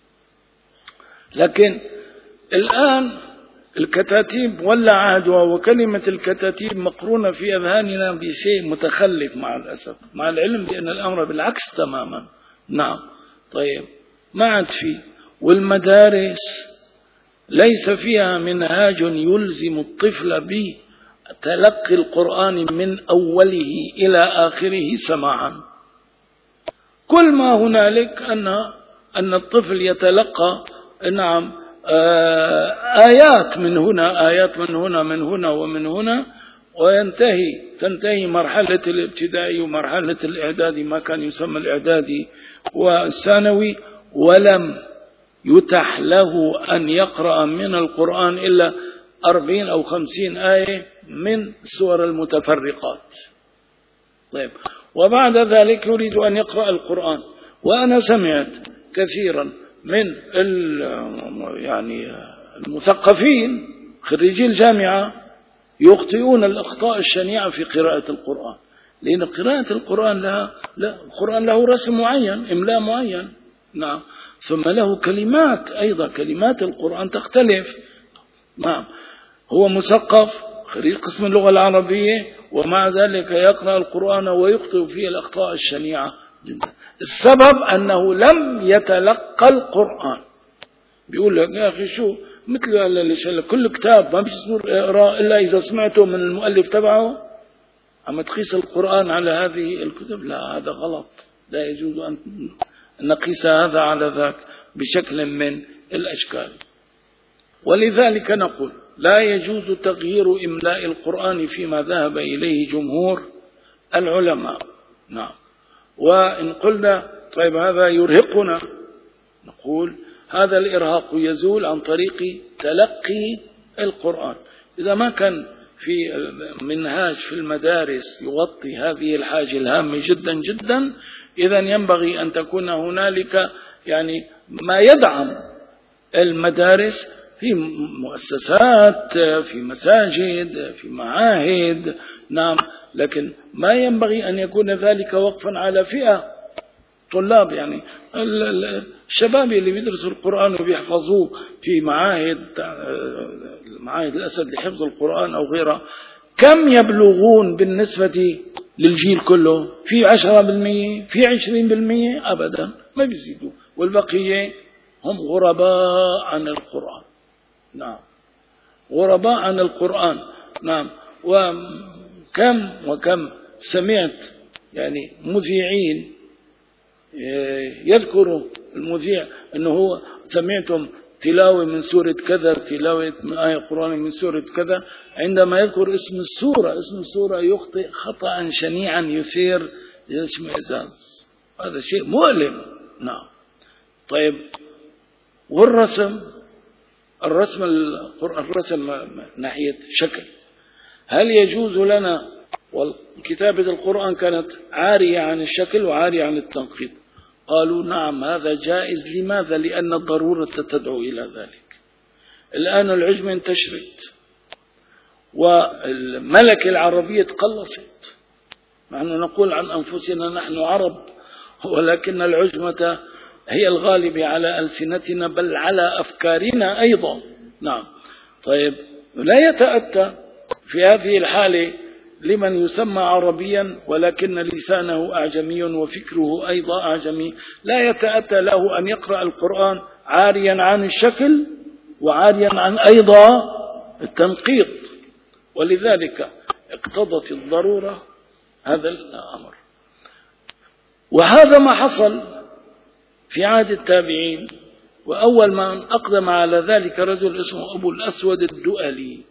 A: لكن الآن الكتاتيب ولا عادوا، وكلمة الكتاتيب مقرونة في أذهاننا بشيء متخلف مع الأسف، مع العلم بأن الأمر بالعكس تماما. نعم، طيب ما عاد فيه. والمدارس ليس فيها منهاج يلزم الطفل بتلقي القرآن من أوله إلى آخره سماعا. كل ما هنالك أن الطفل يتلقى نعم آيات من هنا، آيات من هنا، من هنا ومن هنا، تنتهي مرحلة الابتدائي ومرحلة الإعدادي، ما كان يسمى الإعدادي والثانوي، ولم يتح له أن يقرأ من القرآن إلا 40 أو 50 آية من سور المتفرقات. طيب، وبعد ذلك يريد أن يقرأ القرآن. وأنا سمعت كثيرا من يعني المثقفين خريجي الجامعة يخطئون الأخطاء الشنيعة في قراءة القرآن، لأن قراءة القرآن له رسم معين، إملاء معين. نعم، ثم له كلمات أيضا، كلمات القرآن تختلف. نعم، هو مثقف خريج قسم اللغة العربية، ومع ذلك يقرأ القرآن ويخطئ فيه الأخطاء الشنيعة جدا. السبب أنه لم يتلقى القرآن. بيقول لك يا أخي شو مثل كل كتاب ما بيصير اقرأ إلا إذا سمعته من المؤلف تبعه، أما تقيس القرآن على هذه الكتب، لا، هذا غلط. لا يجوز أن نقيس هذا على ذاك بشكل من الأشكال. ولذلك نقول لا يجوز تغيير إملاء القرآن فيما ذهب إليه جمهور العلماء. نعم، وإن قلنا طيب هذا يرهقنا، نقول هذا الإرهاق يزول عن طريق تلقي القرآن. إذا ما كان في منهاج في المدارس يغطي هذه الحاجة الهامة جدا جدا، إذا ينبغي أن تكون هنالك يعني ما يدعم المدارس في مؤسسات، في مساجد، في معاهد. نعم، لكن ما ينبغي أن يكون ذلك وقفا على فئة طلاب. يعني الشباب اللي بيدرسوا القرآن وبيحفظوه في معاهد الأسد لحفظ القرآن أو غيرها، كم يبلغون بالنسبة للجيل كله؟ في 10%، في 20%؟ أبدا ما بيزيدوا، والبقية هم غرباء عن القرآن. نعم، غرباء عن القرآن. نعم، وكم سمعت يعني مذيعين يذكر المذيع أنه هو سمعتم تلاوة من سورة كذا، تلاوة من آية قرآن من سورة كذا، عندما يذكر اسم السورة يخطئ خطأ شنيعا يثير الاشمئزاز. هذا شيء مؤلم. نعم، طيب، والرسم ناحية شكل، هل يجوز لنا؟ وكتابة القرآن كانت عارية عن الشكل وعارية عن التنقيط. قالوا نعم، هذا جائز. لماذا؟ لأن الضرورة تدعو إلى ذلك. الآن العجمة انتشرت والملكة العربية تقلصت. نحن نقول عن أنفسنا نحن عرب، ولكن العجمة هي الغالبة على ألسنتنا بل على أفكارنا أيضا. نعم. طيب، لا يتأتى في هذه الحالة لمن يسمى عربيا ولكن لسانه أعجمي وفكره أيضا أعجمي، لا يتأتى له أن يقرأ القرآن عاريا عن الشكل وعاريا عن أيضا التنقيط، ولذلك اقتضت الضرورة هذا الأمر. وهذا ما حصل في عهد التابعين، وأول من أقدم على ذلك رجل اسمه أبو الأسود الدؤلي،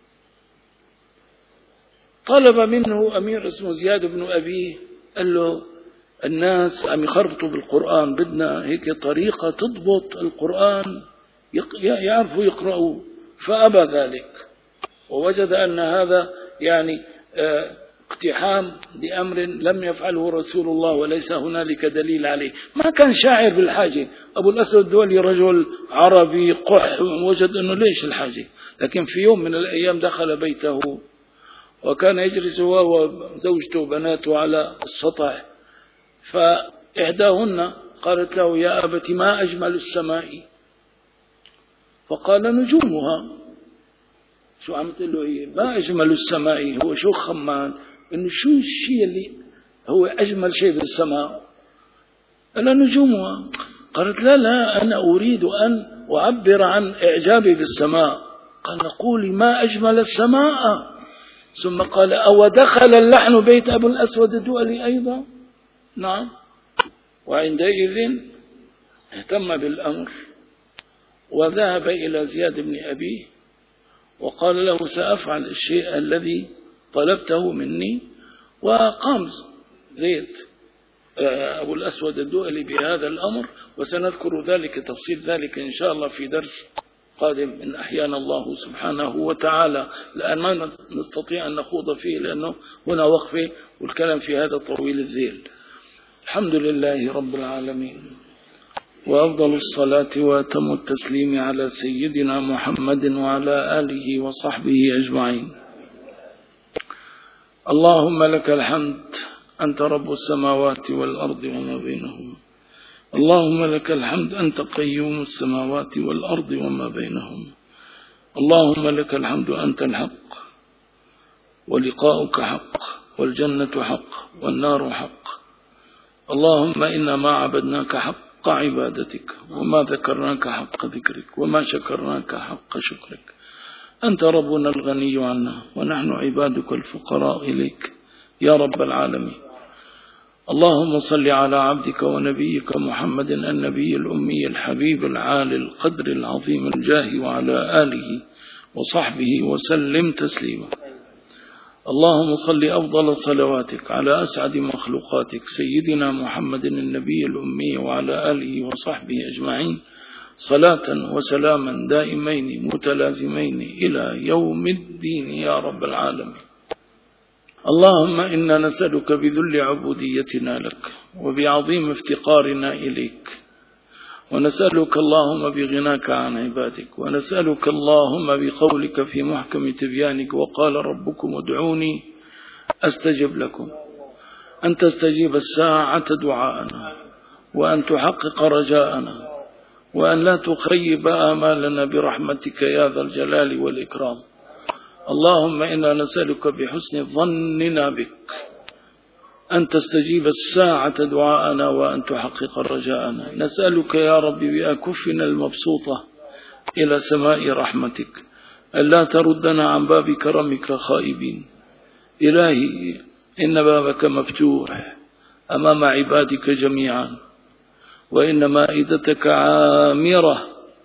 A: طلب منه أمير اسمه زياد بن أبيه، قال له الناس عم يخرطوا بالقرآن، بدنا هيك طريقة تضبط القرآن يعرفوا يقرأوا، فأبى ذلك، ووجد أن هذا يعني اقتحام لأمر لم يفعله رسول الله وليس هنالك دليل عليه. ما كان شاعر بالحاجة، أبو الأسود الدولي رجل عربي قح، وجد أنه ليش الحاجة، لكن في يوم من الأيام دخل بيته وكان يجلس هو وزوجته وبناته على السطح، فإحداهن قالت له يا أبت ما أجمل السماء؟ فقال نجومها. شو عم تقول له هي؟ ما أجمل السماء، هو شو خمان إنه شو الشيء اللي هو أجمل شيء بالسماء؟ قال نجومها. قالت لا أنا أريد أن أعبر عن إعجابي بالسماء. قال قولي ما أجمل السماء. ثم قال أو دخل اللحن بيت أبو الأسود الدؤلي أيضا؟ نعم. وعندئذ اهتم بالأمر وذهب إلى زياد بن أبيه وقال له سأفعل الشيء الذي طلبته مني، وقام زيد أبو الأسود الدؤلي بهذا الأمر، وسنذكر ذلك تفصيل ذلك إن شاء الله في درس قادم إن أحيانا الله سبحانه وتعالى، لأن ما نستطيع أن نخوض فيه لأنه هنا وقفة والكلام في هذا طويل الذيل. الحمد لله رب العالمين، وأفضل الصلاة وأتم التسليم على سيدنا محمد وعلى آله وصحبه أجمعين. اللهم لك الحمد أنت رب السماوات والأرض وما بينهما. اللهم لك الحمد أنت قيوم السماوات والأرض وما بينهما. اللهم لك الحمد أنت الحق ولقاؤك حق والجنة حق والنار حق. اللهم إنا ما عبدناك حق عبادتك وما ذكرناك حق ذكرك وما شكرناك حق شكرك. أنت ربنا الغني عنا ونحن عبادك الفقراء إليك يا رب العالمين. اللهم صل على عبدك ونبيك محمد النبي الأمي الحبيب العالي القدر العظيم الجاه وعلى آله وصحبه وسلم تسليما. اللهم صل أفضل صلواتك على أسعد مخلوقاتك سيدنا محمد النبي الأمي وعلى آله وصحبه أجمعين، صلاة وسلاما دائمين متلازمين إلى يوم الدين يا رب العالمين. اللهم إنا نسألك بذل عبوديتنا لك وبعظيم افتقارنا إليك، ونسألك اللهم بغناك عن عبادك، ونسألك اللهم بقولك في محكم تبيانك وقال ربكم ادعوني أستجب لكم، أن تستجيب الساعة دعاءنا وأن تحقق رجاءنا وأن لا تخيب آمالنا برحمتك يا ذا الجلال والإكرام. اللهم إنا نسألك بحسن ظننا بك أن تستجيب الساعة دعاءنا وأن تحقق رجاءنا. نسألك يا رب بأكفنا المبسوطة إلى سماء رحمتك ألا تردنا عن باب كرمك خائبين. إلهي إن بابك مفتوح أمام عبادك جميعا، وإن مائدتك عامرة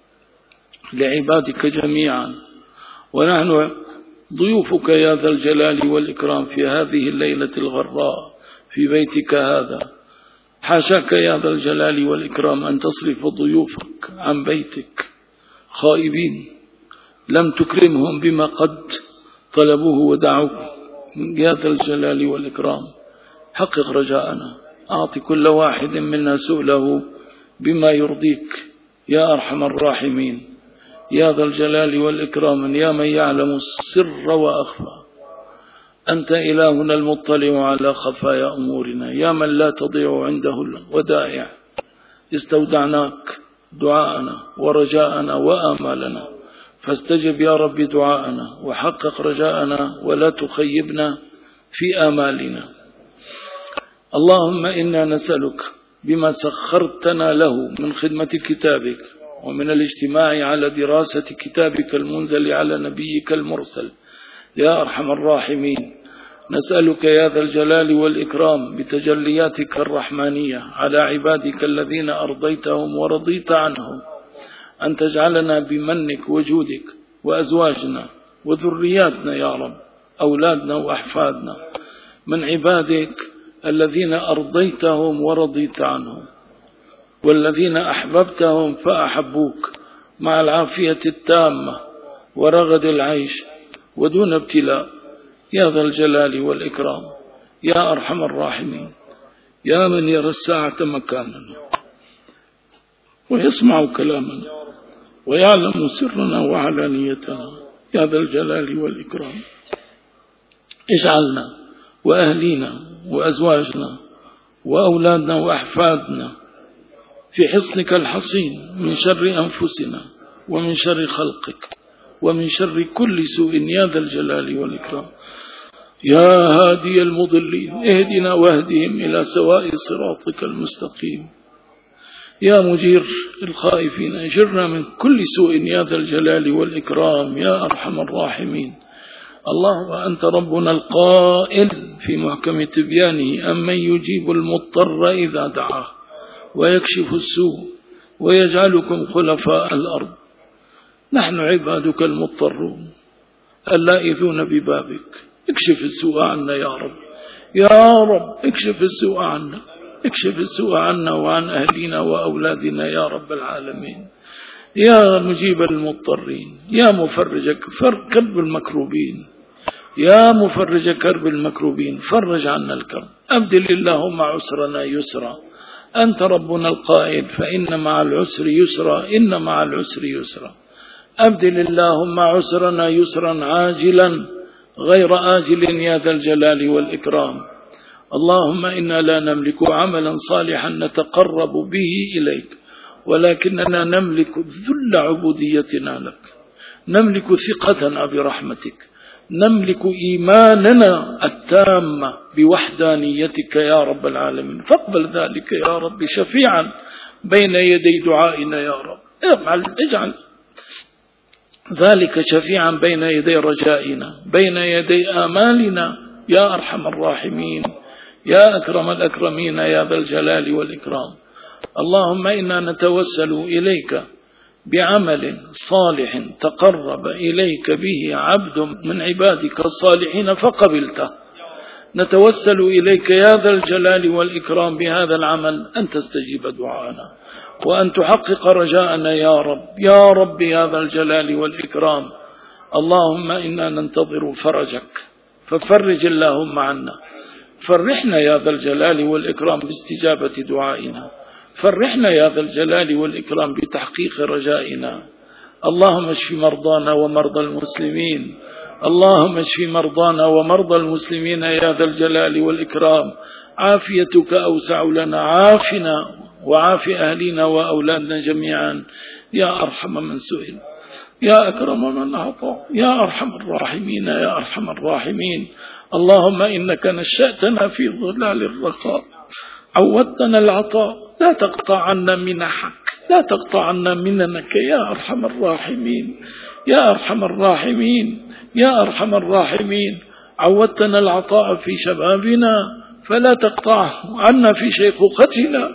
A: لعبادك جميعا، ونحن ضيوفك يا ذا الجلال والإكرام في هذه الليلة الغراء في بيتك هذا. حاشاك يا ذا الجلال والإكرام أن تصرف ضيوفك عن بيتك خائبين، لم تكرمهم بما قد طلبوه ودعوك يا ذا الجلال والإكرام. حقق رجاءنا، أعطي كل واحد منا سؤله بما يرضيك يا أرحم الراحمين يا ذا الجلال والإكرام، يا من يعلم السر وأخفى. أنت إلهنا المطلع على خفايا أمورنا، يا من لا تضيع عنده الودائع. استودعناك دعاءنا ورجاءنا وآمالنا، فاستجب يا رب دعاءنا وحقق رجاءنا ولا تخيبنا في آمالنا. اللهم إنا نسألك بما سخرتنا له من خدمة كتابك ومن الاجتماع على دراسة كتابك المنزل على نبيك المرسل يا أرحم الراحمين، نسألك يا ذا الجلال والإكرام بتجلياتك الرحمانية على عبادك الذين أرضيتهم ورضيت عنهم أن تجعلنا بمنك وجودك وأزواجنا وذرياتنا يا رب، أولادنا وأحفادنا، من عبادك الذين أرضيتهم ورضيت عنهم والذين أحببتهم فأحبوك مع العافية التامة ورغد العيش ودون ابتلاء يا ذا الجلال والإكرام يا أرحم الراحمين، يا من يرى الساعة مكاننا ويسمع كلامنا ويعلم سرنا وعلانيتنا يا ذا الجلال والإكرام. اجعلنا وأهلينا وأزواجنا وأولادنا وأحفادنا في حصنك الحصين من شر أنفسنا ومن شر خلقك ومن شر كل سوء يا ذا الجلال والإكرام. يا هادي المضلين اهدنا واهدهم إلى سواء صراطك المستقيم. يا مجير الخائفين اجرنا من كل سوء يا ذا الجلال والإكرام يا أرحم الراحمين. اللهم أنت ربنا القائل في محكم تبيانه أمن يجيب المضطر إذا دعاه ويكشف السوء ويجعلكم خلفاء الأرض. نحن عبادك المضطرون اللائذون ببابك، اكشف السوء عنا يا رب، يا رب اكشف السوء عنا، اكشف السوء عنا وعن أهلنا وأولادنا يا رب العالمين. يا مجيب المضطرين يا مفرج كرب المكروبين، يا مفرج كرب المكروبين فرج عنا الكرب، أبدل اللهم عسرنا يسرا. أنت ربنا القائل فإن مع العسر يسرا، إن مع العسر يسرا. أبدل اللهم عسرنا يسرا عاجلا غير آجل يا ذا الجلال والإكرام. اللهم إنا لا نملك عملا صالحا نتقرب به إليك، ولكننا نملك ذل عبوديتنا لك، نملك ثقتنا برحمتك، نملك إيماننا التام بوحدانيتك يا رب العالمين. فاقبل ذلك يا رب شفيعا بين يدي دعائنا يا رب، اجعل ذلك شفيعا بين يدي رجائنا، بين يدي آمالنا يا أرحم الراحمين يا أكرم الأكرمين يا ذا الجلال والإكرام. اللهم إنا نتوسل إليك بعمل صالح تقرب إليك به عبد من عبادك الصالحين فقبلته، نتوسل إليك يا ذا الجلال والإكرام بهذا العمل أن تستجيب دعاءنا وأن تحقق رجاءنا يا رب، يا رب يا ذا الجلال والإكرام. اللهم إنا ننتظر فرجك ففرج اللهم عنا، فرحنا يا ذا الجلال والإكرام باستجابة دعائنا، فرحنا يا ذا الجلال والإكرام بتحقيق رجائنا. اللهم اشف مرضانا ومرضى المسلمين، اللهم اشف مرضانا ومرضى المسلمين يا ذا الجلال والإكرام. عافيتك أوسع لنا، عافنا وعاف أهلنا وأولادنا جميعا يا أرحم من سئل، يا أكرم من أعطى، يا أرحم الراحمين يا أرحم الراحمين. اللهم إنك نشأتنا في ظلال الرخاء، عودتنا العطاء، لا تقطع عنا منحك، لا تقطع عنا مننك يا أرحم الراحمين، يا أرحم الراحمين يا أرحم الراحمين. عودتنا العطاء في شبابنا فلا تقطع عنا في شيخوختنا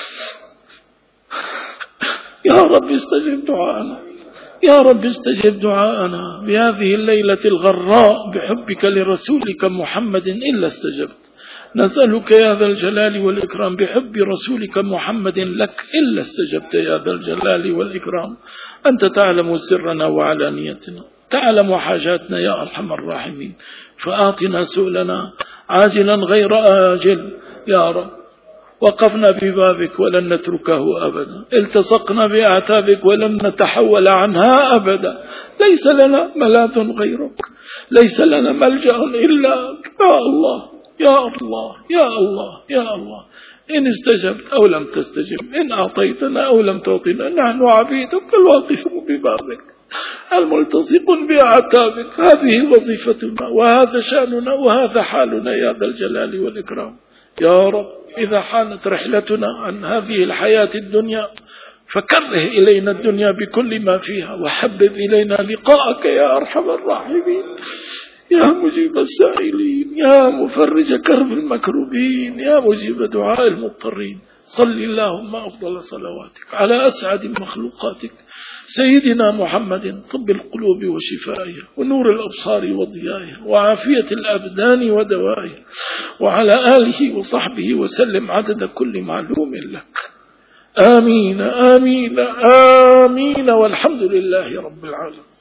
A: يا رب استجب دعاءنا، يا رب استجب دعاءنا بهذه الليلة الغراء بحبك لرسولك محمد إلا استجبت. نسألك يا ذا الجلال والإكرام بحب رسولك محمد لك إلا استجبت يا ذا الجلال والإكرام. أنت تعلم سرنا وعلانيتنا، تعلم حاجاتنا يا أرحم الراحمين، فآتنا سؤلنا عاجلا غير آجل يا رب. وقفنا ببابك ولن نتركه أبدا، التصقنا بأعتابك ولن نتحول عنها أبدا. ليس لنا ملاذ غيرك، ليس لنا ملجأ إلاك يا الله يا الله يا الله يا الله. إن استجبت أو لم تستجب، إن أعطيتنا أو لم تعطنا، نحن عبيدك الواقفون ببابك. الملتصق بأعتابك. هذه وظيفتنا وهذا شأننا وهذا حالنا يا ذا الجلال والإكرام. يا رب إذا حانت رحلتنا عن هذه الحياة الدنيا فكره إلينا الدنيا بكل ما فيها، وحبب إلينا لقاءك يا أرحم الراحمين، يا مجيب السائلين، يا مفرج كرب المكروبين، يا مجيب دعاء المضطرين. صل اللهم أفضل صلواتك على أسعد مخلوقاتك سيدنا محمد، طب القلوب وشفائها ونور الأبصار وضيائها وعافية الأبدان ودوائها، وعلى آله وصحبه وسلم عدد كل معلوم لك. آمين آمين آمين، والحمد لله رب العالمين.